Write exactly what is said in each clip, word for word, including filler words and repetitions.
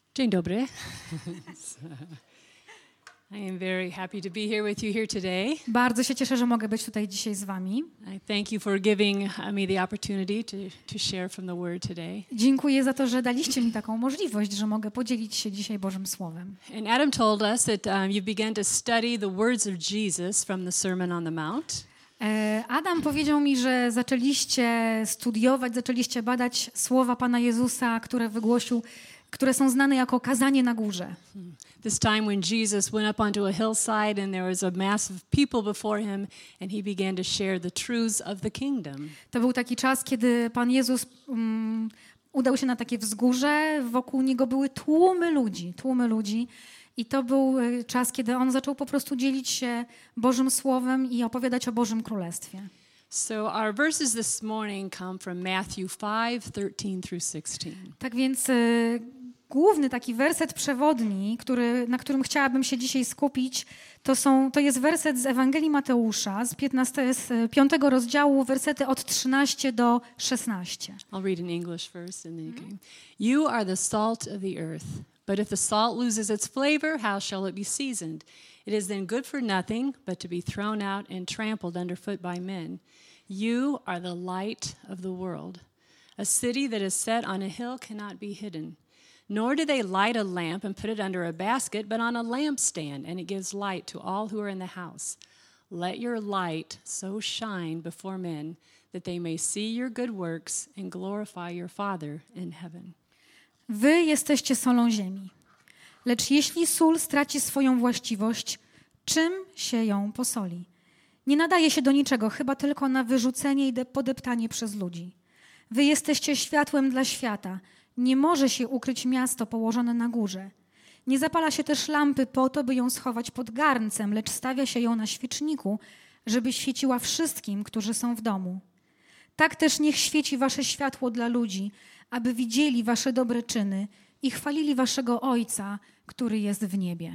Dzień dobry. I am very happy to be here with you here today. Bardzo się cieszę, że mogę być tutaj dzisiaj z wami. I thank you for giving me the opportunity to, to share from the Word today. Dziękuję za to, że daliście mi taką możliwość, że mogę podzielić się dzisiaj Bożym Słowem. And Adam told us that um, you began to study the words of Jesus from the Sermon on the Mount. Adam powiedział mi, że zaczęliście studiować, zaczęliście badać słowa Pana Jezusa, które wygłosił, które są znane jako kazanie na górze. This time when Jesus went up onto a hillside and there was a mass of people before him and he began to share the truths of the kingdom. To był taki czas, kiedy Pan Jezus um, udał się na takie wzgórze, wokół niego były tłumy ludzi, tłumy ludzi. I to był czas, kiedy on zaczął po prostu dzielić się Bożym Słowem i opowiadać o Bożym Królestwie. So our verses this morning come from Matthew five, thirteen through sixteen. Tak więc y, główny taki werset przewodni, który, na którym chciałabym się dzisiaj skupić, to, są, to jest werset z Ewangelii Mateusza z, piętnastego, z piątego rozdziału, wersety od trzynastego do szesnastego. I'll read in English first and then you can. You are the salt of the earth. But if the salt loses its flavor, how shall it be seasoned? It is then good for nothing but to be thrown out and trampled underfoot by men. You are the light of the world. A city that is set on a hill cannot be hidden. Nor do they light a lamp and put it under a basket, but on a lampstand, and it gives light to all who are in the house. Let your light so shine before men that they may see your good works and glorify your Father in heaven. Wy jesteście solą ziemi. Lecz jeśli sól straci swoją właściwość, czym się ją posoli? Nie nadaje się do niczego, chyba tylko na wyrzucenie i podeptanie przez ludzi. Wy jesteście światłem dla świata. Nie może się ukryć miasto położone na górze. Nie zapala się też lampy po to, by ją schować pod garncem, lecz stawia się ją na świeczniku, żeby świeciła wszystkim, którzy są w domu. Tak też niech świeci wasze światło dla ludzi, aby widzieli wasze dobre czyny i chwalili waszego Ojca, który jest w niebie.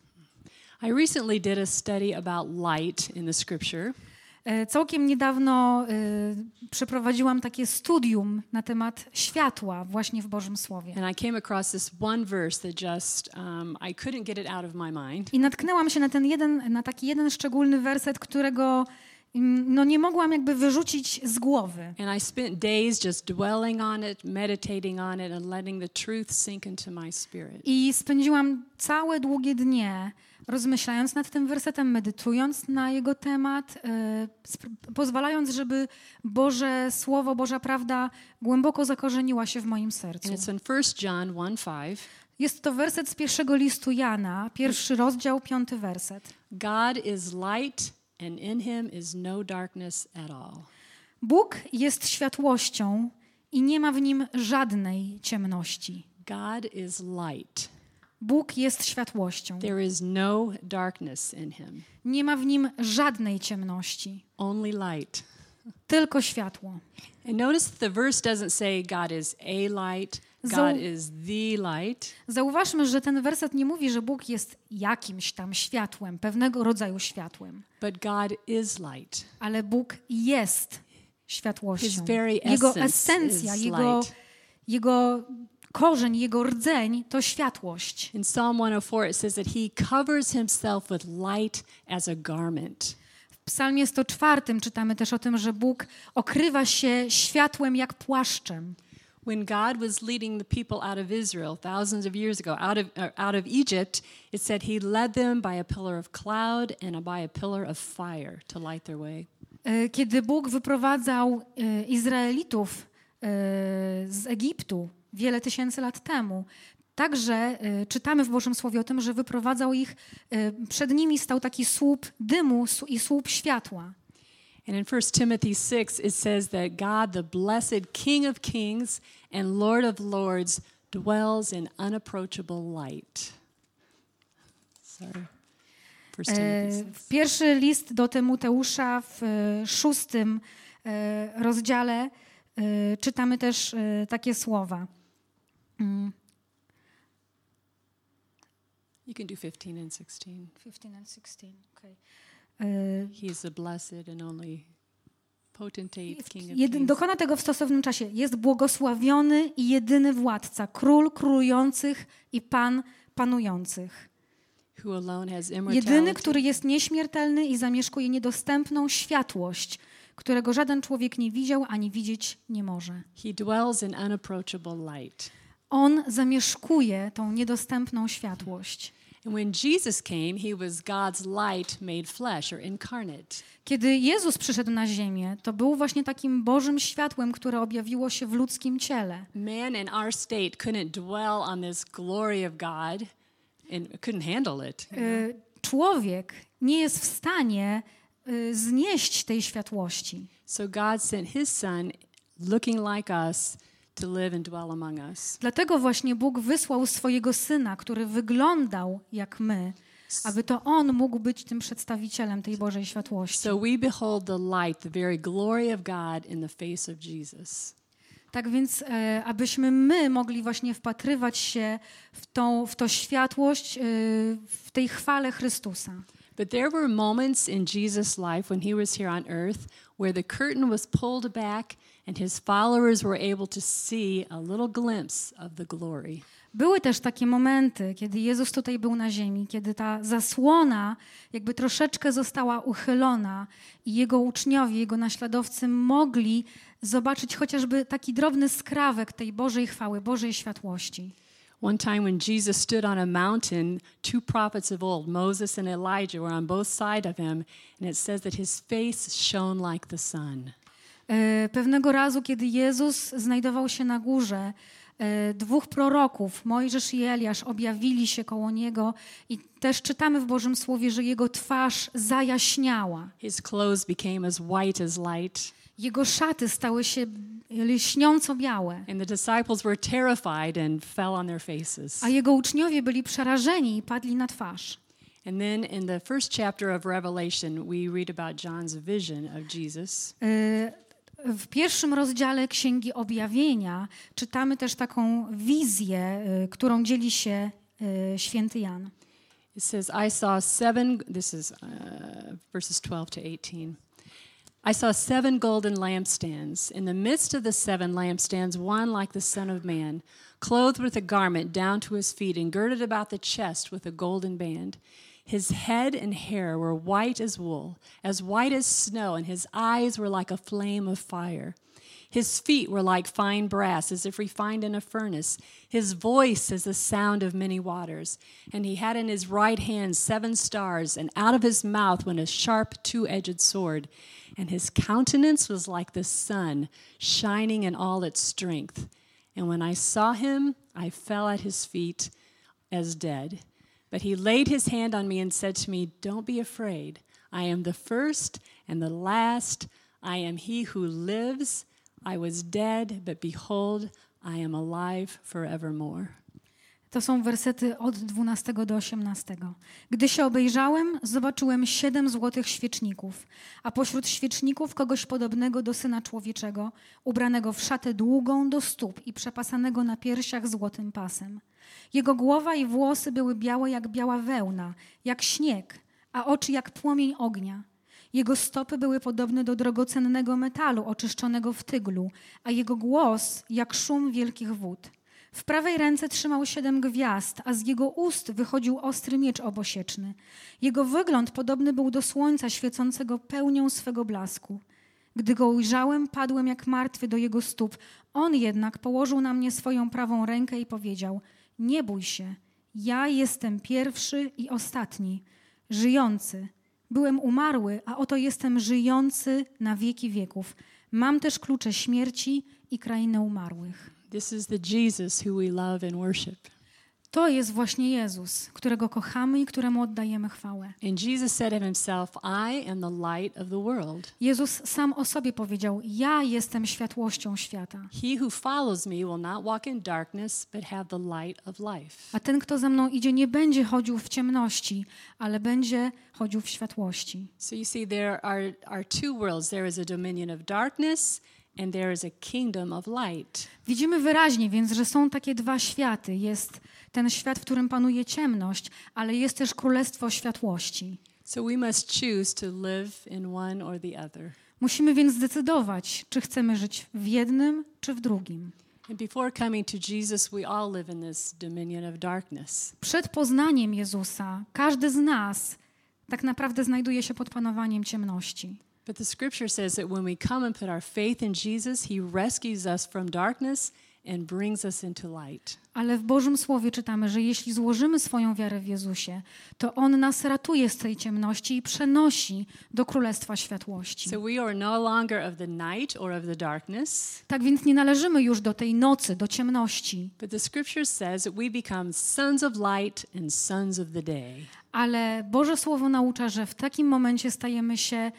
I recently did a study about light in the scripture. Całkiem niedawno y, przeprowadziłam takie studium na temat światła właśnie w Bożym Słowie. And I came across this one verse that just um, I couldn't get it out of my mind. I natknęłam się na ten jeden, na taki jeden szczególny werset, którego no nie mogłam jakby wyrzucić z głowy. And I spent days just dwelling on it, meditating on it and letting the truth sink into my spirit. I spędziłam całe długie dnie rozmyślając nad tym wersetem, medytując na jego temat, y, pozwalając, żeby Boże Słowo, Boża prawda głęboko zakorzeniła się w moim sercu. And it's in First John one five. Jest to werset z pierwszego listu Jana, pierwszy rozdział, piąty werset. God is light and in him is no darkness at all. Bóg jest światłością i nie ma w nim żadnej ciemności. God is light. Bóg jest światłością. There is no darkness in him. Nie ma w nim żadnej ciemności. Only light. Tylko światło. And notice that the verse doesn't say God is a light, God Zau- is the light. Zauważmy, że ten werset nie mówi, że Bóg jest jakimś tam światłem, pewnego rodzaju światłem. But God is light. Ale Bóg jest światłością. His very Jego essence esencja, is jego, light. jego korzeń, jego rdzeń to światłość. In Psalm one oh four it says that he covers himself with light as a garment. W Psalmie sto czwartym czytamy też o tym, że Bóg okrywa się światłem jak płaszczem. When God was leading the people out of Israel thousands of years ago, out of, uh, out of Egypt, it said he led them by a pillar of cloud and by a pillar of fire to light their way. Kiedy Bóg wyprowadzał Izraelitów z Egiptu wiele tysięcy lat temu, także czytamy w Bożym Słowie o tym, że wyprowadzał ich, przed nimi stał taki słup dymu i słup światła. And in First Timothy six it says that God, the blessed King of kings and Lord of lords, dwells in unapproachable light. Sorry. First Timothy six. Pierwszy list do Tymoteusza w szóstym rozdziale czytamy też takie słowa. You can do fifteen and sixteen. fifteen and sixteen. Okay. He is the blessed and only potentate, King of Jedy, Kings. dokona tego w stosownym czasie. Jest błogosławiony i jedyny władca, król królujących i pan panujących. Who alone has Jedyny, immortality. który jest nieśmiertelny i zamieszkuje niedostępną światłość, którego żaden człowiek nie widział ani widzieć nie może. He dwells in unapproachable light. On zamieszkuje tą niedostępną światłość. And when Jesus came, he was God's light made flesh or incarnate. Kiedy Jezus przyszedł na ziemię, to był właśnie takim Bożym światłem, które objawiło się w ludzkim ciele. Man in our state couldn't dwell on this glory of God and couldn't handle it. Y, Człowiek nie jest w stanie y, znieść tej światłości. So God sent his son, looking like us, to live and dwell among us. Dlatego właśnie Bóg wysłał swojego Syna, który wyglądał jak my, aby to On mógł być tym przedstawicielem tej Bożej światłości. So we behold the light, the very glory of God in the face of Jesus. Tak więc, e, abyśmy my mogli właśnie wpatrywać się w, tą, w to światłość, e, w tej chwale Chrystusa. But there were moments in Jesus' life when he was here on earth where the curtain was pulled back and his followers were able to see a little glimpse of the glory. Były też takie momenty, kiedy Jezus tutaj był na ziemi, kiedy ta zasłona jakby troszeczkę została uchylona i Jego uczniowie, Jego naśladowcy mogli zobaczyć chociażby taki drobny skrawek tej Bożej chwały, Bożej światłości. One time when Jesus stood on a mountain, two prophets of old, Moses and Elijah, were on both sides of him, and it says that his face shone like the sun. E, Pewnego razu, kiedy Jezus znajdował się na górze, e, dwóch proroków, Mojżesz i Eliasz, objawili się koło Niego i też czytamy w Bożym Słowie, że Jego twarz zajaśniała. His clothes became as white as light, Jego szaty stały się lśniąco białe, and the disciples were terrified and fell on their faces. a Jego uczniowie byli przerażeni i padli na twarz. And then in the first chapter of Revelation, we read about John's vision of Jesus. E, W pierwszym rozdziale Księgi Objawienia czytamy też taką wizję, e, którą dzieli się e, święty Jan. It says, I saw seven, this is uh, verses twelve to eighteen. I saw seven golden lampstands. In the midst of the seven lampstands, one like the Son of Man, clothed with a garment down to his feet and girded about the chest with a golden band. His head and hair were white as wool, as white as snow, and his eyes were like a flame of fire. His feet were like fine brass, as if refined in a furnace. His voice as the sound of many waters. And he had in his right hand seven stars, and out of his mouth went a sharp two-edged sword. And his countenance was like the sun, shining in all its strength. And when I saw him, I fell at his feet as dead. But he laid his hand on me and said to me, Don't be afraid. I am the first and the last. I am he who lives. I was dead, but behold, I am alive forevermore. To są wersety od dwunastego do osiemnastego. Gdy się obejrzałem, zobaczyłem siedem złotych świeczników, a pośród świeczników kogoś podobnego do Syna Człowieczego, ubranego w szatę długą do stóp i przepasanego na piersiach złotym pasem. Jego głowa i włosy były białe jak biała wełna, jak śnieg, a oczy jak płomień ognia. Jego stopy były podobne do drogocennego metalu oczyszczonego w tyglu, a jego głos jak szum wielkich wód. W prawej ręce trzymał siedem gwiazd, a z jego ust wychodził ostry miecz obosieczny. Jego wygląd podobny był do słońca świecącego pełnią swego blasku. Gdy go ujrzałem, padłem jak martwy do jego stóp. On jednak położył na mnie swoją prawą rękę i powiedział: Nie bój się, ja jestem pierwszy i ostatni, żyjący. Byłem umarły, a oto jestem żyjący na wieki wieków. Mam też klucze śmierci i krainy umarłych. This is the Jesus who we love and worship. To jest właśnie Jezus, którego kochamy i któremu oddajemy chwałę. And Jesus said of himself, I am the light of the world. Jezus sam o sobie powiedział: Ja jestem światłością świata. He who follows me will not walk in darkness, but have the light of life. A ten, kto za mną idzie, nie będzie chodził w ciemności, ale będzie chodził w światłości. So you see, there are, are two worlds. There is a dominion of darkness, and there is a kingdom of light. Widzimy wyraźnie więc, że są takie dwa światy. Jest ten świat, w którym panuje ciemność, ale jest też królestwo światłości. So we must choose to live in one or the other. Musimy więc zdecydować, czy chcemy żyć w jednym, czy w drugim. And before coming to Jesus, we all live in this dominion of darkness. Przed poznaniem Jezusa każdy z nas tak naprawdę znajduje się pod panowaniem ciemności. But the scripture says that when we come and put our faith in Jesus, he rescues us from darkness and brings us into light. Ale w Bożym Słowie czytamy, że jeśli złożymy swoją wiarę w Jezusie, to On nas ratuje z tej ciemności i przenosi do Królestwa Światłości. So we are no longer of the night or of the darkness, Tak więc nie należymy już do tej nocy, do ciemności, but the scripture says that we become sons of light and sons of the day. ale Boże Słowo naucza, że w takim momencie stajemy się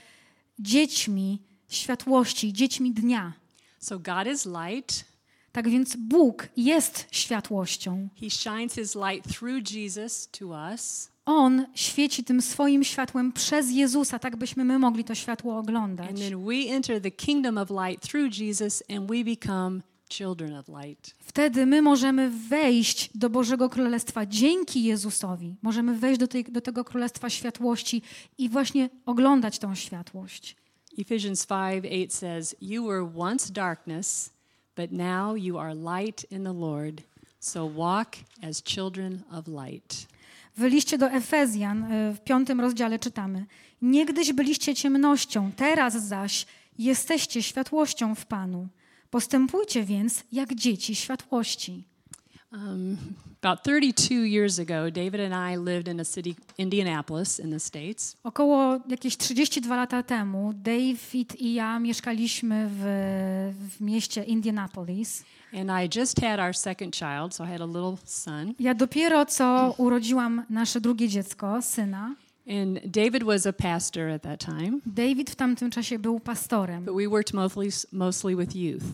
dziećmi światłości, dziećmi dnia. So God is light. Tak więc Bóg jest światłością. He shines his light through Jesus to us. On świeci tym swoim światłem przez Jezusa, tak byśmy my mogli to światło oglądać. And then we enter the kingdom of light through Jesus and we become children of light. Wtedy my możemy wejść do Bożego Królestwa dzięki Jezusowi. Możemy wejść do, tej, do tego Królestwa Światłości i właśnie oglądać tą światłość. Ephesians five eight says, "You were once darkness, but now you are light in the Lord. So walk as children of light." W liście do Efezjan y, w piątym rozdziale czytamy: Niegdyś byliście ciemnością, teraz zaś jesteście światłością w Panu. Postępujcie więc jak dzieci światłości. Um, about thirty-two years ago, David and I lived in a city, Indianapolis, in the States. Około jakieś trzydzieści dwa lata temu David i ja mieszkaliśmy w, w mieście Indianapolis. And I just had our second child, so I had a little son. Ja dopiero co urodziłam nasze drugie dziecko, syna. And David was a pastor at that time, David w tamtym czasie był pastorem, but we worked mostly, mostly with youth.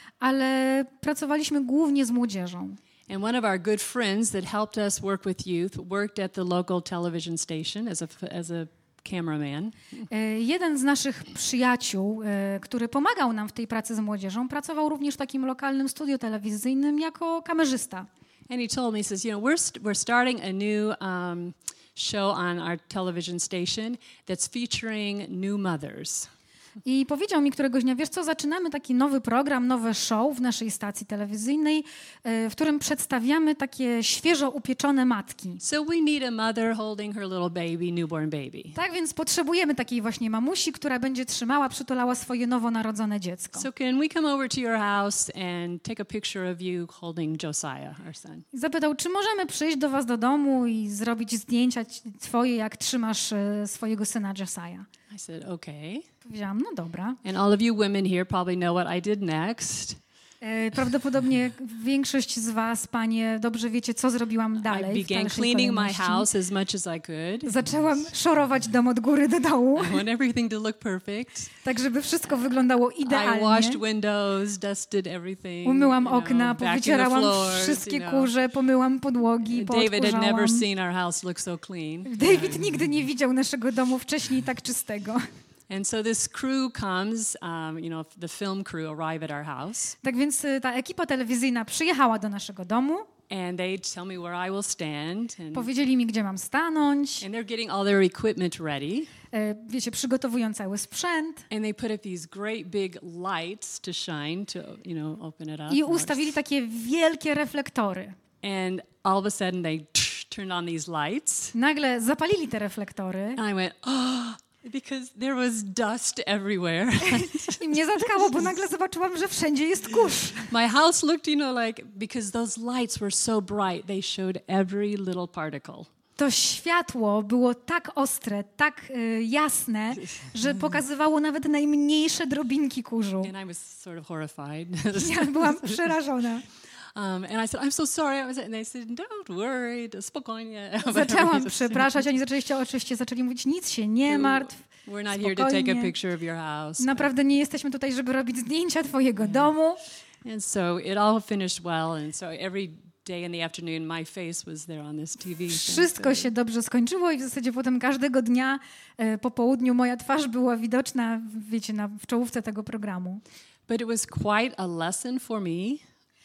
ale pracowaliśmy głównie z młodzieżą. And one of our good friends that helped us work with youth worked at the local television station as a, as a cameraman. E, Jeden z naszych przyjaciół, e, który pomagał nam w tej pracy z młodzieżą, pracował również w takim lokalnym studiu telewizyjnym jako kamerzysta. And he told me, he says, you know, we're, st- we're starting a new um, show on our television station that's featuring new mothers. I powiedział mi któregoś dnia, wiesz co, zaczynamy taki nowy program, nowe show w naszej stacji telewizyjnej, e, w którym przedstawiamy takie świeżo upieczone matki. So we need a mother holding her little baby, newborn baby. Tak więc potrzebujemy takiej właśnie mamusi, która będzie trzymała, przytulała swoje nowonarodzone dziecko. So can we come over to your house and take a picture of you holding Josiah, our son? I zapytał, czy możemy przyjść do was do domu i zrobić zdjęcia ci- twoje, jak trzymasz e, swojego syna Josiah. I said, okay. Powiedziałam, no dobra. And all of you women here probably know what I did next. E, Prawdopodobnie większość z was, panie, dobrze wiecie, co zrobiłam I dalej w began dalszej cleaning my kolejności. house as much as I could. Zaczęłam szorować dom od góry do dołu, I want everything to look perfect. tak żeby wszystko wyglądało I idealnie. washed windows, dusted everything. Umyłam you know, okna, vacuumed the powycierałam floors, wszystkie you know. kurze, pomyłam podłogi, David had never poodkurzałam. seen our house look so clean. David nigdy nie widział naszego domu wcześniej tak czystego. And so this crew comes, um, you know, the film crew arrive at our house, Tak więc y, ta ekipa telewizyjna przyjechała do naszego domu, and they tell me where I will stand, and, powiedzieli mi, gdzie mam stanąć, and they're getting all their equipment ready, e, wiecie, przygotowują cały sprzęt and they put up these great big lights to shine, to, you know, open it up. i ustawili takie wielkie reflektory. And all of a sudden they turned on these lights, Nagle zapalili te reflektory and I went, oh, because there was dust everywhere. i mnie zatkało, bo nagle zobaczyłam, że wszędzie jest kurz. My house looked, you know, like, because those lights were so bright, they showed every little particle. To światło było tak ostre, tak y, jasne, że pokazywało nawet najmniejsze drobinki kurzu. And I was sort of horrified. Ja byłam przerażona. um, and I said, I'm so sorry. I was, and they said, don't worry, spokojnie. Zaczęłam przepraszać, oni zaczęliście oczywiście zaczęli mówić, nic się nie martw, We're not here to take a spokojnie. picture of your house. Naprawdę nie jesteśmy tutaj, żeby robić zdjęcia twojego domu. And so it all finished well. And so every day in the afternoon, my face was there on this T V. Wszystko się dobrze skończyło i w zasadzie potem każdego dnia e, po południu moja twarz była widoczna, wiecie, na, w czołówce tego programu. But it was quite a lesson for me.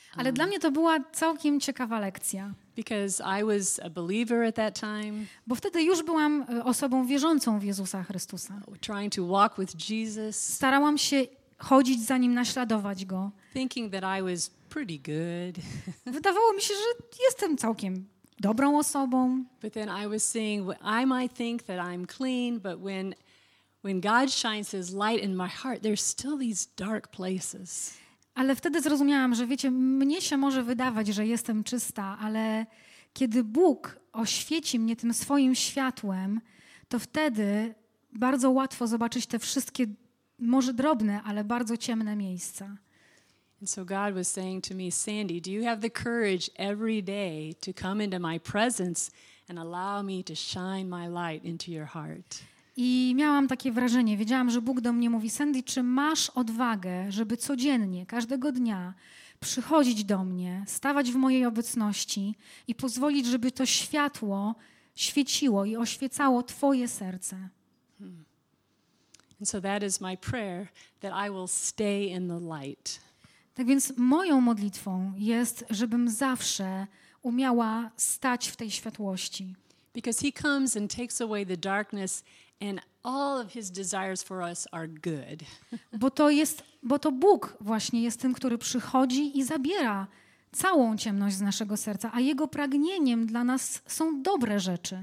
Ale dla mnie to była całkiem ciekawa lekcja, because I was a believer at that time, bo wtedy już byłam e, osobą wierzącą w Jezusa Chrystusa. trying to walk with Jesus, Starałam się chodzić za Nim, naśladować Go. thinking that I was pretty good. Wydawało mi się, że jestem całkiem dobrą osobą. But then I was seeing, I might think that I'm clean, but when when God shines His light in my heart, there's still these dark places. Ale wtedy zrozumiałam, że wiecie, mnie się może wydawać, że jestem czysta, ale kiedy Bóg oświeci mnie tym swoim światłem, to wtedy bardzo łatwo zobaczyć te wszystkie, może drobne, ale bardzo ciemne miejsca. And so God was saying to me, Sandy, do you have the courage every day to come into my presence and allow me to shine my light into your heart? I miałam takie wrażenie, wiedziałam, że Bóg do mnie mówi: Sandy, czy masz odwagę, żeby codziennie, każdego dnia przychodzić do mnie, stawać w mojej obecności i pozwolić, żeby to światło świeciło i oświecało twoje serce? Hmm. And so that is my prayer, that I will stay in the light. Tak więc moją modlitwą jest, żebym zawsze umiała stać w tej światłości. Because He comes and takes away the darkness, and all of His desires for us are good. Bo to jest, bo to Bóg właśnie jest tym, który przychodzi i zabiera całą ciemność z naszego serca, a Jego pragnieniem dla nas są dobre rzeczy.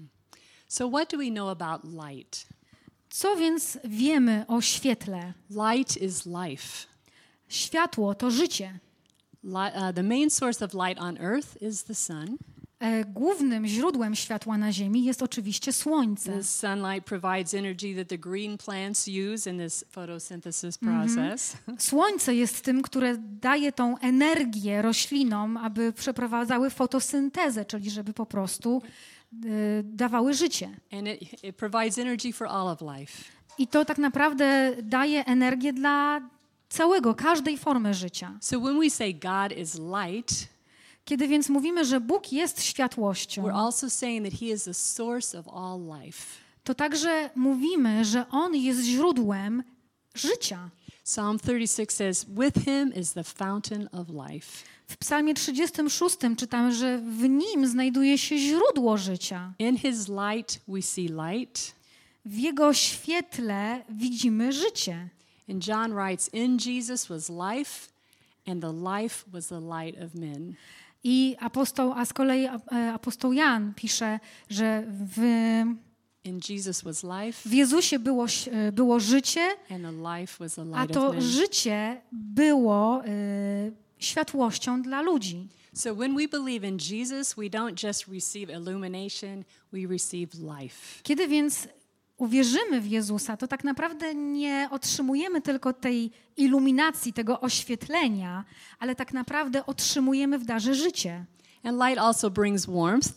So what do we know about light? Co więc wiemy o świetle? Light is life. Światło to życie. Li- uh, the main source of light on earth is the sun. E, głównym źródłem światła na ziemi jest oczywiście słońce. The sunlight provides energy that the green plants use in this photosynthesis process. Słońce jest tym, które daje tą energię roślinom, aby przeprowadzały fotosyntezę, czyli żeby po prostu e, dawały życie. And it, it provides energy for all of life. I to tak naprawdę daje energię dla całego, każdej formy życia. So when we say God is light, Kiedy więc mówimy, że Bóg jest światłością, we're also saying that He is the source of all life. to także mówimy, że On jest źródłem życia. Psalm thirty-six says, with Him is the fountain of life. W Psalmie trzydziestym szóstym czytamy, że w Nim znajduje się źródło życia. In His light we see light. W Jego świetle widzimy życie. And John writes, in Jesus was life, and the life was the light of men. I apostoł, a z kolei apostoł Jan pisze, że w, In Jesus was life, w Jezusie było, było życie, and the life was the a light to of men. życie było y, światłością dla ludzi. So when we believe in Jesus, we don't just receive illumination, we receive life. Kiedy więc uwierzymy w Jezusa, to tak naprawdę nie otrzymujemy tylko tej iluminacji, tego oświetlenia, ale tak naprawdę otrzymujemy w darze życie. And light also brings warmth.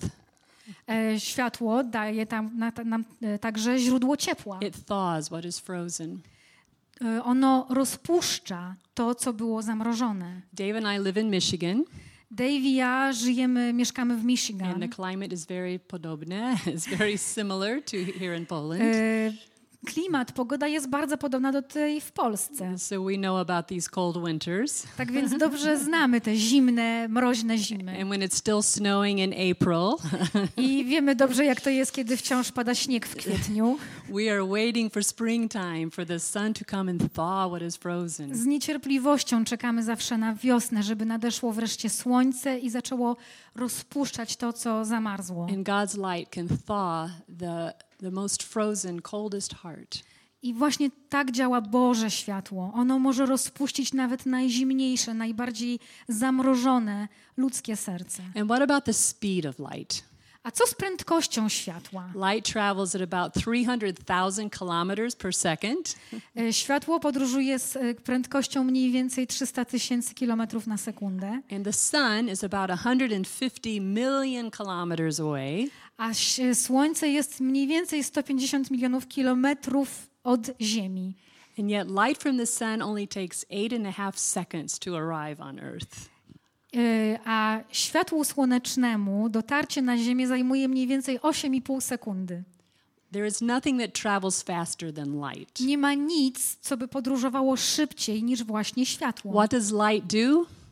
E, światło daje tam, na, nam e, także źródło ciepła. It thaws what is frozen. E, ono rozpuszcza to, co było zamrożone. Dave and I live in Michigan, Dave i ja żyjemy, mieszkamy w and Michigan. the climate is very podobne. It's very similar to here in Poland. E, klimat, pogoda jest bardzo podobna do tej w Polsce. So we know about these cold winters. Tak więc dobrze znamy te zimne, mroźne zimy. And when it's still snowing in April, I wiemy dobrze, jak to jest, kiedy wciąż pada śnieg w kwietniu. we are waiting for springtime, for the sun to come and thaw what is frozen. Z niecierpliwością czekamy zawsze na wiosnę, żeby nadeszło wreszcie słońce i zaczęło rozpuszczać to, co zamarzło. And God's light can thaw the, the most frozen, coldest heart. I właśnie tak działa Boże światło. Ono może rozpuścić nawet najzimniejsze, najbardziej zamrożone ludzkie serce. And what about the speed of light? A co z prędkością światła? Light travels at about three hundred thousand kilometers per second. E, Światło podróżuje z e, prędkością mniej więcej trzysta tysięcy kilometrów na sekundę, And the sun is about one hundred fifty million kilometers away. a ś- Słońce jest mniej więcej sto pięćdziesiąt milionów kilometrów od Ziemi. And yet light from the sun only takes eight and a half seconds to arrive on Earth. E, A światłu słonecznemu dotarcie na Ziemię zajmuje mniej więcej osiem i pół sekundy. There is nothing that travels faster than light. Nie ma nic, co by podróżowało szybciej niż właśnie światło. What does light do?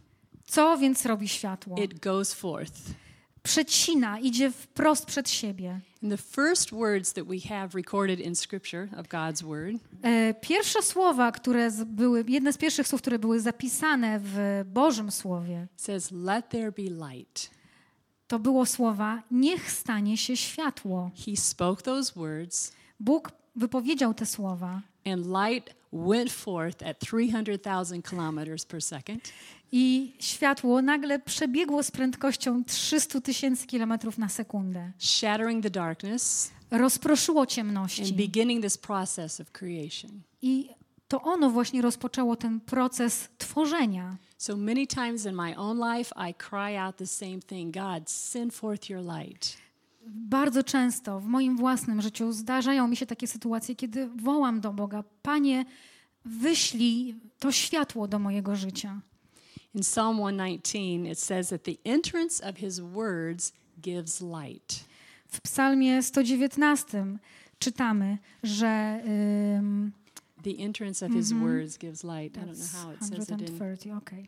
Co więc robi światło? It goes forth. Przecina, idzie wprost przed siebie. And the first words that we have recorded in Scripture of God's Word E, Pierwsze słowa, które z- były, jedne z pierwszych słów, które były zapisane w Bożym Słowie, says, "Let there be light." to było słowa: niech stanie się światło. He spoke those words, Bóg wypowiedział te słowa and light went forth at three hundred thousand kilometers per second. i światło nagle przebiegło z prędkością trzysta tysięcy kilometrów na sekundę. Shattering the darkness Rozproszyło and ciemności beginning this process of creation. i to ono właśnie rozpoczęło ten proces tworzenia. So many times in my own life, I cry out the same thing: God, send forth your light. Bardzo często w moim własnym życiu zdarzają mi się takie sytuacje, kiedy wołam do Boga: Panie, wyślij to światło do mojego życia. In Psalm one nineteen, it says that the entrance of his words gives light. W Psalmie sto dziewiętnastym czytamy, że um, The entrance of his words gives light. I don't know how it says sto it in. trzydzieści, okej.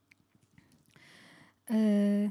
Y,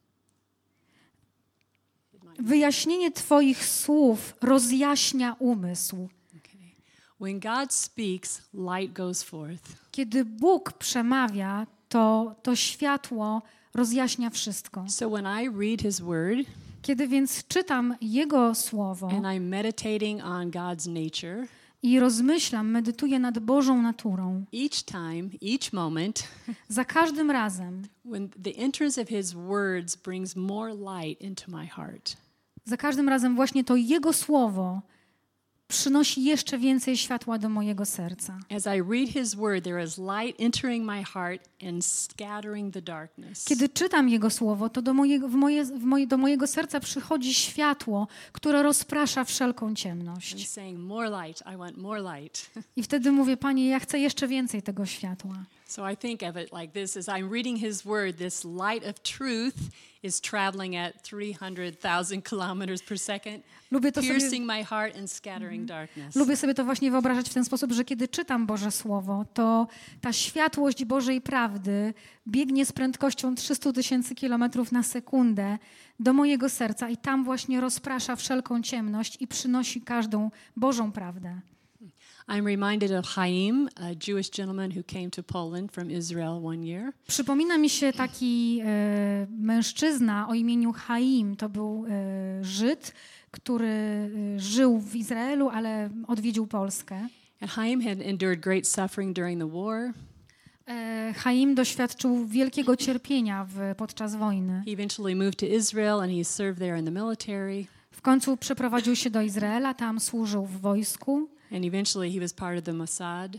Wyjaśnienie Twoich słów rozjaśnia umysł. Okay. When God speaks, light goes forth. Kiedy Bóg przemawia, to to światło rozjaśnia wszystko. So when I read his word Kiedy więc czytam Jego słowo and I'm meditating on God's nature, i rozmyślam, medytuję nad Bożą naturą, each time, each moment, za każdym razem, when the entrance of his words brings more light into my heart. za każdym razem właśnie to Jego słowo przynosi jeszcze więcej światła do mojego serca. As I read his word, there is light entering my heart and scattering the darkness. Kiedy czytam Jego słowo, to do mojego, w moje, w moje, do mojego serca przychodzi światło, które rozprasza wszelką I'm ciemność. saying, more light, I want more light. I wtedy mówię: Panie, ja chcę jeszcze więcej tego światła. So I think of it like this: as I'm reading his word, this light of truth is traveling at three hundred thousand kilometers per second, Lubię to sobie, piercing my heart and scattering darkness. lubię sobie to właśnie wyobrażać w ten sposób, że kiedy czytam Boże Słowo, to ta światłość Bożej prawdy biegnie z prędkością trzysta tysięcy kilometrów na sekundę do mojego serca i tam właśnie rozprasza wszelką ciemność i przynosi każdą Bożą prawdę. I'm reminded of Chaim, a Jewish gentleman who came to Poland from Israel one year. Przypomina mi się taki e, mężczyzna o imieniu Chaim. To był e, Żyd, który e, żył w Izraelu, ale odwiedził Polskę. And Chaim had endured great suffering during the war. E, Chaim doświadczył wielkiego cierpienia w, podczas wojny. He eventually moved to Israel and he served there in the military. W końcu przeprowadził się do Izraela, tam służył w wojsku. And eventually he was part of the Mossad.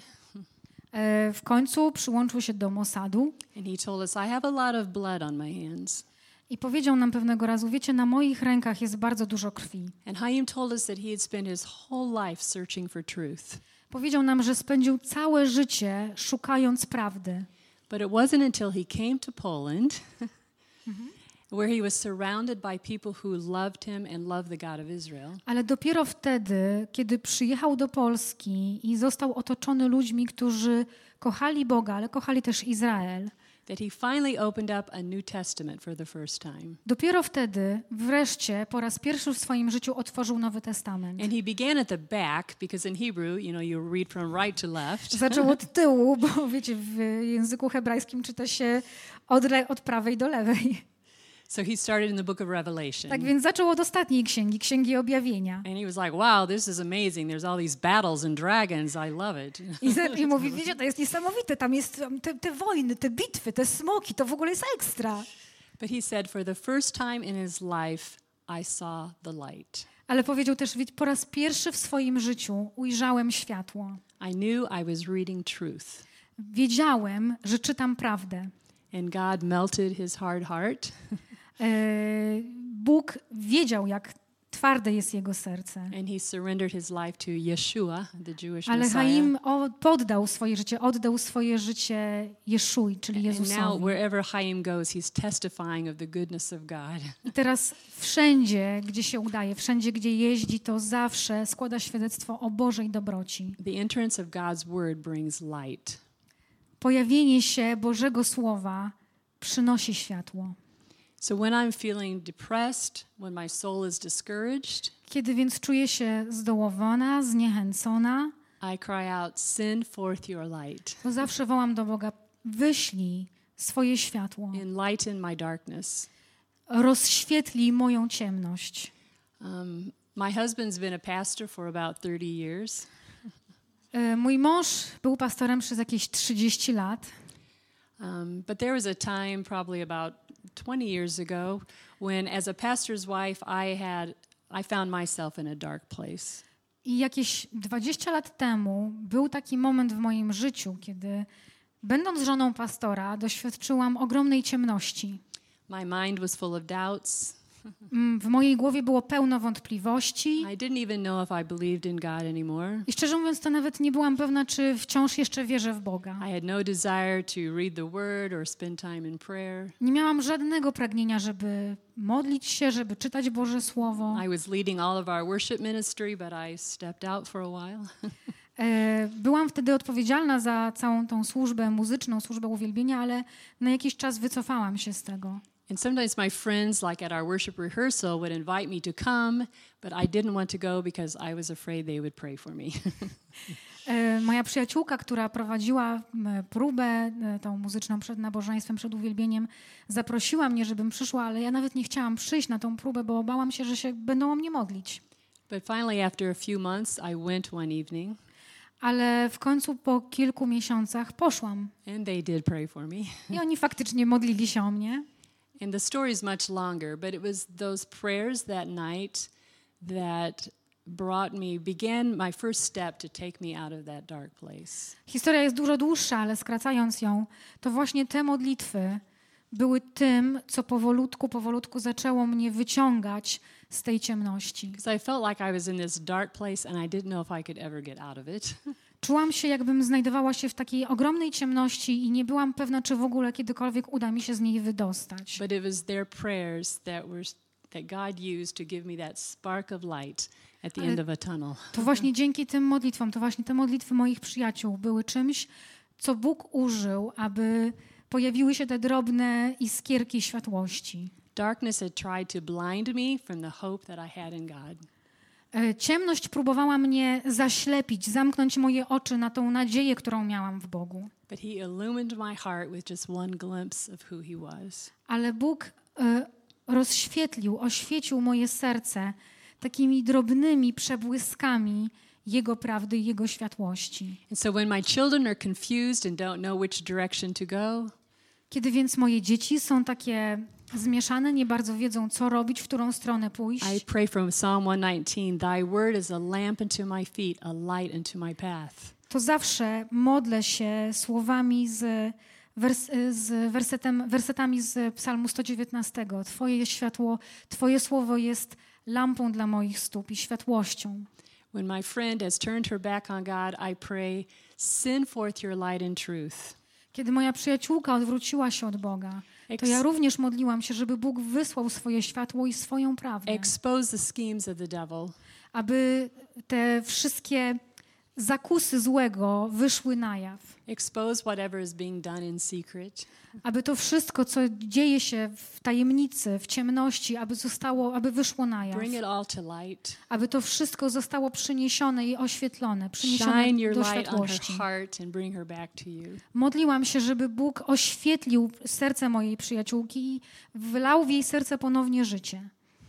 E, w końcu przyłączył się do Mossadu And he told us, I have a lot of blood on my hands. i powiedział nam pewnego razu: wiecie, na moich rękach jest bardzo dużo krwi. And Chaim told us that he had spent his whole life searching for truth. Powiedział nam, że spędził całe życie szukając prawdy. But it wasn't until he came to Poland where he was surrounded by people who loved him and loved the God of Israel. Ale dopiero wtedy, kiedy przyjechał do Polski i został otoczony ludźmi, którzy kochali Boga, ale kochali też Izrael, That he finally opened up a New Testament for the first time. dopiero wtedy wreszcie po raz pierwszy w swoim życiu otworzył Nowy Testament. And he began at the back because in Hebrew, you know, you read from right to left. Zaczął od tyłu, bo wiecie, w języku hebrajskim czyta się od, le- od prawej do lewej. So he started in the book of Revelation. Tak więc zaczął od ostatniej księgi, Księgi Objawienia. And he was like, wow, this is amazing. There's all these battles and dragons. I love it. I, za- I mówi: wiecie, to jest niesamowite, tam jest um, te, te wojny, te bitwy, te smoki, to w ogóle jest ekstra. But he said, for the first time in his life, I saw the light. Ale powiedział też: "Wiedz, po raz pierwszy w swoim życiu ujrzałem światło. I knew I was reading truth. Wiedziałem, że czytam prawdę. And God melted his hard heart. E, Bóg wiedział, jak twarde jest jego serce. And he surrendered his life to Yeshua, the Jewish Ale Messiah. Chaim o- poddał swoje życie, oddał swoje życie Jeszui, czyli And now Jezusowi. wherever Chaim goes, he's testifying of the goodness of God. I teraz wszędzie, gdzie się udaje, wszędzie, gdzie jeździ, to zawsze składa świadectwo o Bożej dobroci. The entrance of God's word brings light. Pojawienie się Bożego Słowa przynosi światło. So when I'm feeling depressed, when my soul is discouraged, Kiedy więc czuję się zdołowana, zniechęcona, I cry out, "Send forth your light. to zawsze wołam do Boga: wyślij swoje światło, Enlighten my darkness." rozświetli moją ciemność. Um, my husband's been a pastor for about thirty years. E, Mój mąż był pastorem przez jakieś trzydzieści lat, Um, but there was a time, probably about twenty years ago, when as a pastor's wife, I had, I found myself in a dark place. i jakieś dwadzieścia lat temu był taki moment w moim życiu, kiedy będąc żoną pastora doświadczyłam ogromnej ciemności. My mind was full of doubts. Mm, W mojej głowie było pełno wątpliwości I didn't even know if I believed in God anymore. i szczerze mówiąc to nawet nie byłam pewna, czy wciąż jeszcze wierzę w Boga. I had no desire to read the Word or spend time in prayer. Nie miałam żadnego pragnienia, żeby modlić się, żeby czytać Boże Słowo. I was leading all of our worship ministry, but I stepped out for a while. E, Byłam wtedy odpowiedzialna za całą tą służbę muzyczną, służbę uwielbienia, ale na jakiś czas wycofałam się z tego. And sometimes my friends, like at our worship rehearsal, would invite me to come, but I didn't want to go because I was afraid they would pray for me. E, Moja przyjaciółka, która prowadziła m, próbę e, tą muzyczną przed nabożeństwem, przed uwielbieniem, zaprosiła mnie, żebym przyszła, ale ja nawet nie chciałam przyjść na tą próbę, bo bałam się, że się będą o mnie modlić. But finally, after a few months, I went one evening, Ale w końcu po kilku miesiącach poszłam and they did pray for me. i oni faktycznie modlili się o mnie. And the story is much longer, but it was those prayers that night that brought me, began my first step to take me out of that dark place. Historia jest dużo dłuższa, ale skracając ją, to właśnie te modlitwy były tym, co powolutku, powolutku zaczęło mnie wyciągać z tej ciemności. Because I felt like I was in this dark place and I didn't know if I could ever get out of it. Czułam się, jakbym znajdowała się w takiej ogromnej ciemności i nie byłam pewna, czy w ogóle kiedykolwiek uda mi się z niej wydostać. But it was their prayers that were that God used to give me that spark of light at the end of a tunnel. To właśnie dzięki tym modlitwom, to właśnie te modlitwy moich przyjaciół były czymś, co Bóg użył, aby pojawiły się te drobne iskierki światłości. Darkness had tried to blind me from the hope that I had in God. E, Ciemność próbowała mnie zaślepić, zamknąć moje oczy na tą nadzieję, którą miałam w Bogu. But he illumined my heart with just one glimpse of who he was. Ale Bóg e, rozświetlił, oświecił moje serce takimi drobnymi przebłyskami Jego prawdy i Jego światłości. And so when my children are confused and don't know which direction to go, Kiedy więc moje dzieci są takie zmieszane, nie bardzo wiedzą, co robić, w którą stronę pójść, I pray from Psalm one nineteen, Thy word is a lamp unto my feet, a light unto my path. to zawsze modlę się słowami z, wers, z wersetem, wersetami z Psalmu sto dziewiętnastego. Twoje światło, Twoje słowo jest lampą dla moich stóp i światłością. When my friend has turned her back on God, I pray, send forth your light and truth. Kiedy moja przyjaciółka odwróciła się od Boga, to ja również modliłam się, żeby Bóg wysłał swoje światło i swoją prawdę, Expose the schemes of the devil. aby te wszystkie zakusy złego wyszły na jaw, Expose whatever is being done in secret. aby to wszystko, co dzieje się w tajemnicy, w ciemności, aby zostało, aby wyszło na jaw, Bring it all to light. aby to wszystko zostało przyniesione i oświetlone, przyniesione Shine your do light on her światłości. heart and bring her back to you. Modliłam się, żeby Bóg oświetlił serce mojej przyjaciółki i wlał w jej serce ponownie życie.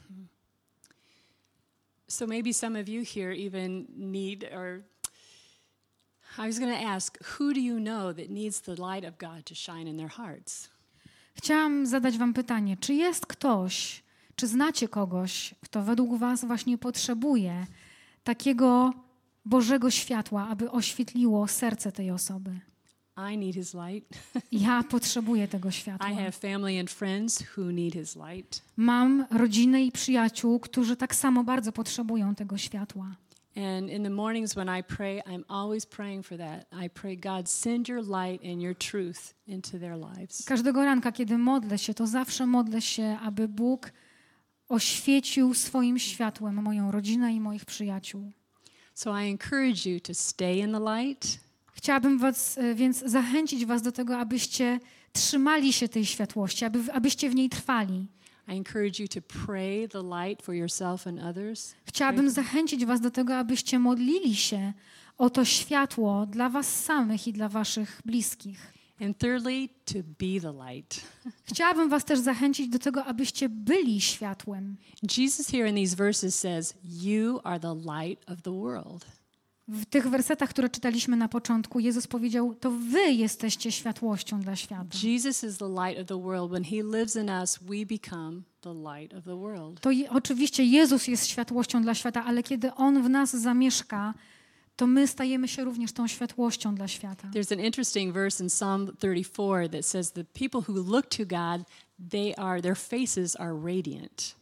So maybe some of you here even need, or I was going to ask, who do you know that needs the light of God to shine in their hearts? Chciałam zadać wam pytanie, czy jest ktoś, czy znacie kogoś, kto według was właśnie potrzebuje takiego Bożego światła, aby oświetliło serce tej osoby? I need his light. Ja potrzebuję tego światła. I have family and friends who need his light. Mam rodzinę i przyjaciół, którzy tak samo bardzo potrzebują tego światła. And in the mornings when I pray, I'm always praying for that. I pray, God, send your light and your truth into their lives. Każdego ranka, kiedy modlę się, to zawsze modlę się, aby Bóg oświecił swoim światłem moją rodzinę i moich przyjaciół. So I encourage you to stay in the light. Chciałabym was e, więc zachęcić was do tego, abyście trzymali się tej światłości, aby, abyście w niej trwali. I encourage you to pray the light for yourself and others. Chciałabym zachęcić was do tego, abyście modlili się o to światło dla was samych i dla waszych bliskich. And thirdly, to be the light. Chciałabym was też zachęcić do tego, abyście byli światłem. Jesus here in these verses says, you are the light of the world. W tych wersetach, które czytaliśmy na początku, Jezus powiedział, to wy jesteście światłością dla świata. Jesus is the light of the world. When he lives in us, we become the light of the world. To je, oczywiście Jezus jest światłością dla świata, ale kiedy On w nas zamieszka, to my stajemy się również tą światłością dla świata. There's an interesting verse in Psalm thirty-four that says the people who look to God, they are their faces are radiant.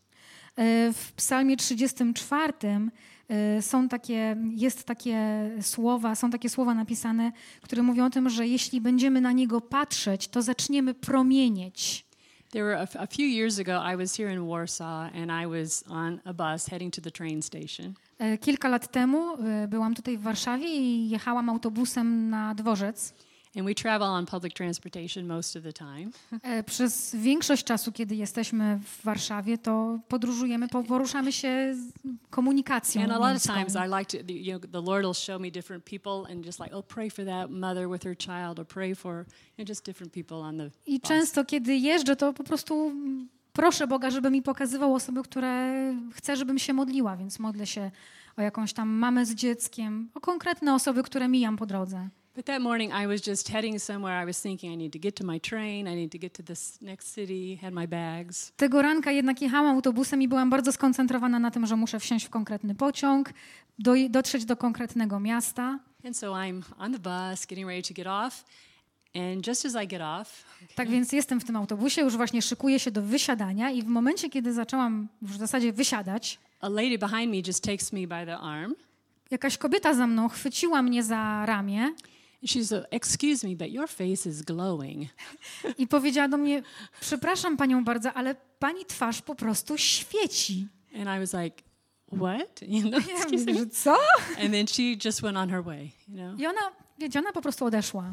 E, W Psalmie trzydziestym czwartym e, są takie, jest takie słowa, są takie słowa napisane, które mówią o tym, że jeśli będziemy na Niego patrzeć, to zaczniemy promienieć. There were a, f- a few years ago, I was here in Warsaw and I was on a bus heading to the train station. E, Kilka lat temu e, byłam tutaj w Warszawie i jechałam autobusem na dworzec. And we travel on public transportation most of the time. E, Przez większość czasu, kiedy jesteśmy w Warszawie, to podróżujemy, po- poruszamy się z komunikacją And a lot of miejską. times I like to, you know, the Lord will show me different people and just like, oh, pray for that mother with her child or pray for, you know, just different people on the I bus. często, kiedy jeżdżę, to po prostu mm, proszę Boga, żeby mi pokazywał osoby, które chcę, żebym się modliła, więc modlę się o jakąś tam mamę z dzieckiem, o konkretne osoby, które mijam po drodze. But that morning I was just heading somewhere. I was thinking I need to get to my train. I need to get to this next city, had my bags. Tego ranka jednak jechałam autobusem i byłam bardzo skoncentrowana na tym, że muszę wsiąść w konkretny pociąg, do, dotrzeć do konkretnego miasta. And so I'm on the bus, getting ready to get off. And just as I get off, Tak więc jestem w tym autobusie, już właśnie szykuję się do wysiadania i w momencie, kiedy zaczęłam już w zasadzie wysiadać, a lady behind me just takes me by the arm. jakaś kobieta za mną chwyciła mnie za ramię And she said, excuse me, but your face is glowing. i powiedziała do mnie, przepraszam panią bardzo, ale pani twarz po prostu świeci. And I was like, what? You know, Ja excuse mówię, me. że co? And then she just went on her way, you know. I ona, wiecie, ona po prostu odeszła.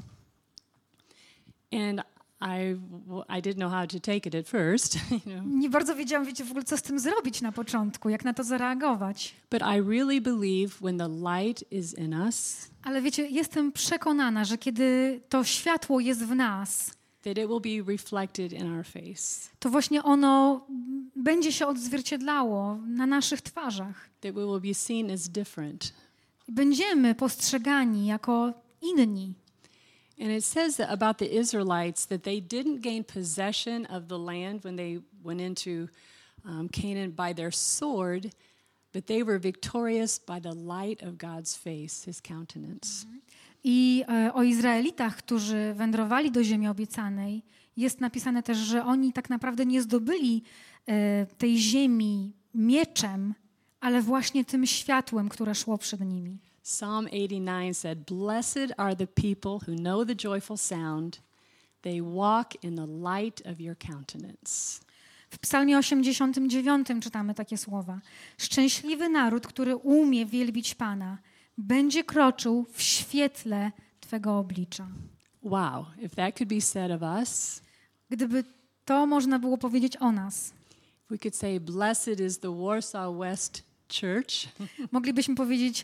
And I, w- I didn't know how to take it at first, you know. Nie bardzo wiedziałam, wiecie, w ogóle co z tym zrobić na początku, jak na to zareagować. But I really believe when the light is in us, Ale wiecie, jestem przekonana, że kiedy to światło jest w nas, that it will be reflected in our face, to właśnie ono będzie się odzwierciedlało na naszych twarzach. that we will be seen as different. Będziemy postrzegani jako inni. And it says that about the Israelites that they didn't gain possession of the land when they went into um, Canaan by their sword, but they were victorious by the light of God's face, his countenance. I e, o Izraelitach, którzy wędrowali do ziemi obiecanej, jest napisane też, że oni tak naprawdę nie zdobyli e, tej ziemi mieczem, ale właśnie tym światłem, które szło przed nimi. Psalm eighty-nine said, "Blessed are the people who know the joyful sound. They walk in the light of your countenance." W Psalmie osiemdziesiątym dziewiątym czytamy takie słowa. Szczęśliwy naród, który umie wielbić Pana, będzie kroczył w świetle Twego oblicza. Wow, if that could be said of us, Gdyby to można było powiedzieć o nas, we could say, "Blessed is the Warsaw West Church." moglibyśmy powiedzieć,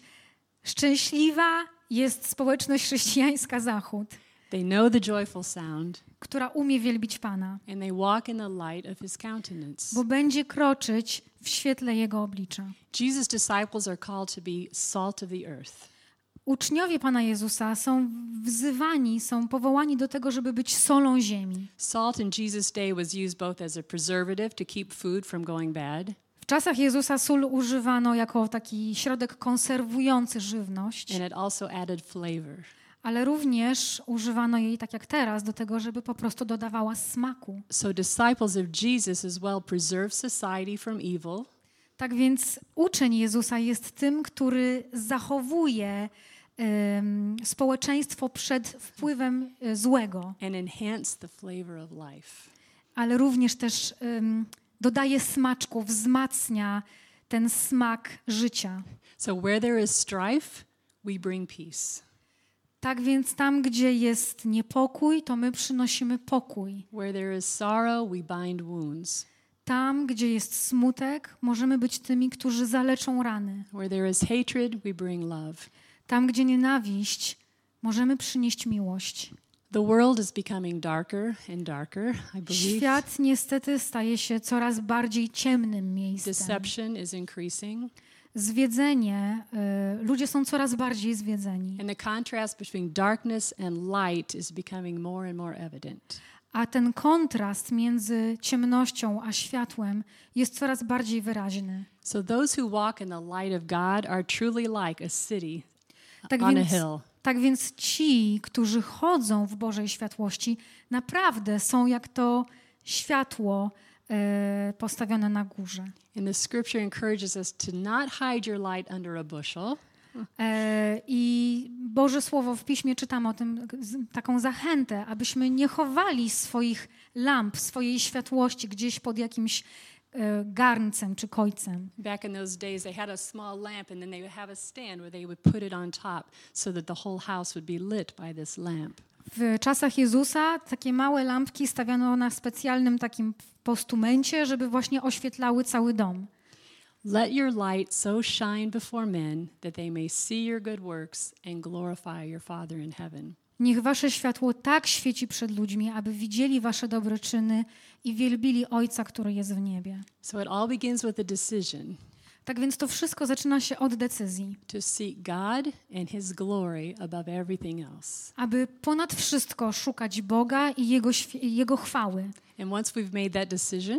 szczęśliwa jest społeczność chrześcijańska Zachód, They know the joyful sound, która umie wielbić Pana, and they walk in the light of his countenance. bo będzie kroczyć w świetle Jego oblicza. Jesus' disciples are called to be salt of the earth. Uczniowie Pana Jezusa są wzywani, są powołani do tego, żeby być solą ziemi. Salt in Jesus' day was used both as a preservative to keep food from going bad, W czasach Jezusa sól używano jako taki środek konserwujący żywność, and it also added flavor. ale również używano jej, tak jak teraz, do tego, żeby po prostu dodawała smaku. So disciples of Jesus as well preserve society from evil, Tak więc uczeń Jezusa jest tym, który zachowuje um, społeczeństwo przed wpływem e, złego, and enhance the flavor of life. ale również też um, dodaje smaczku, wzmacnia ten smak życia. So where there is strife, we bring peace. Tak więc tam, gdzie jest niepokój, to my przynosimy pokój. Where there is sorrow, we bind wounds. Tam, gdzie jest smutek, możemy być tymi, którzy zaleczą rany. Where there is hatred, we bring love. Tam, gdzie nienawiść, możemy przynieść miłość. The world is becoming darker and darker, I believe. Świat niestety staje się coraz bardziej ciemnym miejscem. Deception is increasing. Zwiedzenie, y, ludzie są coraz bardziej zwiedzeni. And the contrast between darkness and light is becoming more and more evident. A ten kontrast między ciemnością a światłem jest coraz bardziej wyraźny. So those who walk in the light of God are truly like a city Tak on a więc, hill. tak więc ci, którzy chodzą w Bożej światłości, naprawdę są jak to światło y, postawione na górze. And the scripture encourages us to not hide your light under a bushel. E, I Boże Słowo w Piśmie czytam o tym, z- taką zachętę, abyśmy nie chowali swoich lamp, swojej światłości gdzieś pod jakimś e, garncem czy kojcem. Back in those days, they had a small lamp, and then they would have a stand where they would put it on top so that the whole house would be lit by this lamp. W czasach Jezusa takie małe lampki stawiano na specjalnym takim postumencie, żeby właśnie oświetlały cały dom. Let your light so shine before men that they may see your good works and glorify your Father in heaven. Niech wasze światło tak świeci przed ludźmi, aby widzieli wasze dobre czyny i wielbili Ojca, który jest w niebie. So it all begins with a decision Tak więc to wszystko zaczyna się od decyzji, to seek God and His glory above everything else. aby ponad wszystko szukać Boga i Jego, świ- Jego chwały. And once we've made that decision,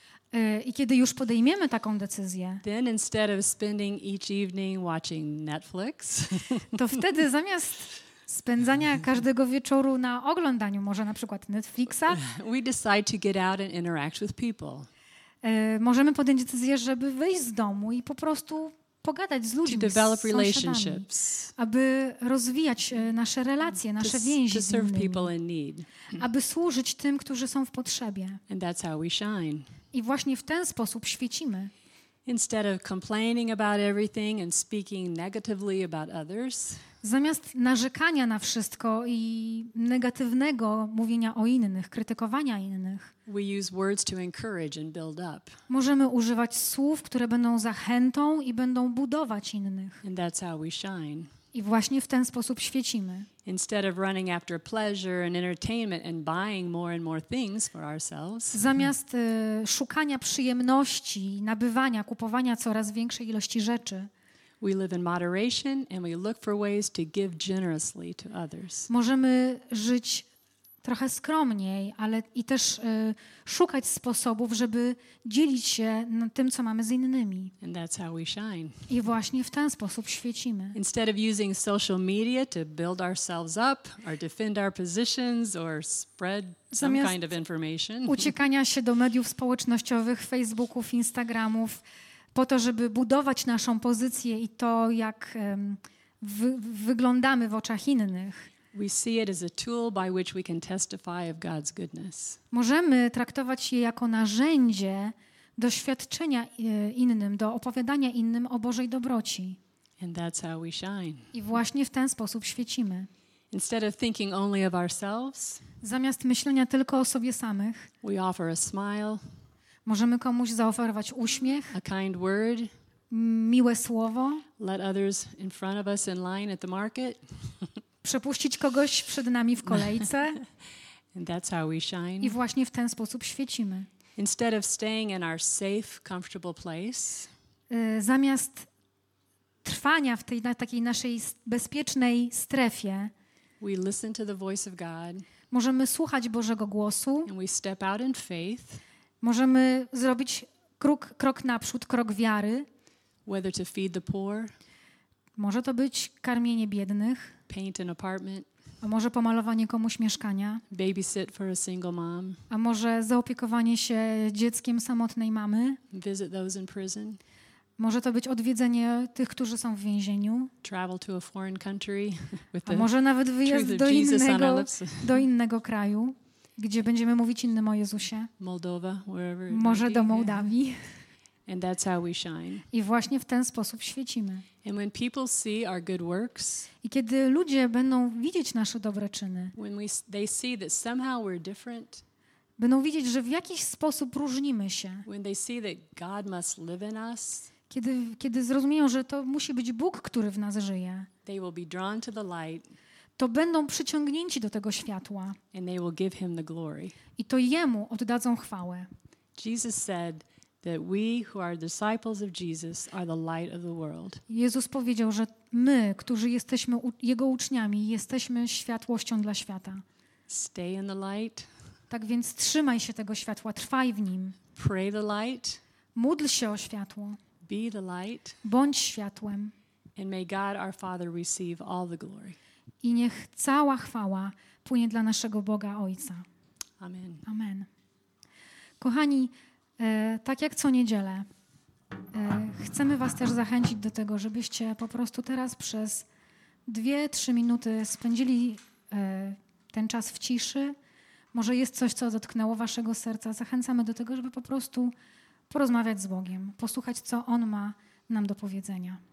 Yy, I kiedy już podejmiemy taką decyzję, then instead of spending each evening watching Netflix, to wtedy zamiast spędzania każdego wieczoru na oglądaniu może na przykład Netflixa, we decide to get out and interact with people, yy, możemy podjąć decyzję, żeby wyjść z domu i po prostu pogadać z to ludźmi, z develop sąsiadami, relationships, aby rozwijać yy, nasze relacje, to, nasze s- więzi to z serve innymi, people in need. aby służyć tym, którzy są w potrzebie. And that's how we shine. I właśnie w ten sposób świecimy. Instead of complaining about everything and speaking negatively about others, Zamiast narzekania na wszystko i negatywnego mówienia o innych, krytykowania innych, we use words to encourage and build up. możemy używać słów, które będą zachętą i będą budować innych. And that's how we shine. I właśnie w ten sposób świecimy. Instead of running after pleasure and entertainment and buying more and more things for ourselves, Zamiast y, szukania przyjemności, nabywania, kupowania coraz większej ilości rzeczy, we live in moderation and we look for ways to give generously to others. możemy żyć trochę skromniej, ale i też y, szukać sposobów, żeby dzielić się na tym, co mamy z innymi. And that's how we shine. I właśnie w ten sposób świecimy. Instead of using social media to build ourselves up or defend our positions or spread some Zamiast kind of information, Uciekania się do mediów społecznościowych, Facebooków, Instagramów, po to, żeby budować naszą pozycję i to, jak em, wy, wyglądamy w oczach innych. we see it as a tool by which we can testify of God's goodness. Możemy traktować je jako narzędzie do świadczenia e, innym, do opowiadania innym o Bożej dobroci. And that's how we shine. I właśnie w ten sposób świecimy. Instead of thinking only of ourselves, Zamiast myślenia tylko o sobie samych, we offer a smile, możemy komuś zaoferować uśmiech, a kind word, m, miłe słowo, let others in front of us in line at the market. przepuścić kogoś przed nami w kolejce And that's how we i shine. właśnie w ten sposób świecimy. Instead of staying in our safe, comfortable place, Y, Zamiast trwania w tej na takiej naszej s- bezpiecznej strefie, we listen to the voice of God możemy słuchać Bożego głosu, and we step out in faith, możemy zrobić krok, krok naprzód, krok wiary. whether to feed the poor, Może to być karmienie biednych, paint an apartment, a może pomalowanie komuś mieszkania, babysit for a single mom, a może zaopiekowanie się dzieckiem samotnej mamy. visit those in prison, Może to być odwiedzenie tych, którzy są w więzieniu, travel to a foreign country with a the może nawet truth wyjazd of do Jesus on our innego, lips, do innego kraju, gdzie będziemy mówić innym o Jezusie. Moldova, wherever it might Może be. do Mołdawii. And that's how we shine. I właśnie w ten sposób świecimy. And when people see our good works, I kiedy ludzie będą widzieć nasze dobre czyny, when we they see that somehow we're different, będą widzieć, że w jakiś sposób różnimy się, when they see that God must live in us, kiedy, kiedy zrozumieją, że to musi być Bóg, który w nas żyje, they will be drawn to the light to będą przyciągnięci do tego światła and they will give him the glory. i to Jemu oddadzą chwałę. Jesus said that we who are disciples of Jesus are the light of the world. Jezus powiedział, że my, którzy jesteśmy u- Jego uczniami, jesteśmy światłością dla świata. Stay in the light, Tak więc trzymaj się tego światła, trwaj w nim. pray the light, Módl się o światło, be the light, bądź światłem and may God our Father receive all the glory. i niech cała chwała płynie dla naszego Boga Ojca. Amen. Amen. Kochani, e, tak jak co niedzielę, e, chcemy was też zachęcić do tego, żebyście po prostu teraz przez dwie, trzy minuty spędzili e, ten czas w ciszy. Może jest coś, co dotknęło waszego serca. Zachęcamy do tego, żeby po prostu porozmawiać z Bogiem, posłuchać, co On ma nam do powiedzenia.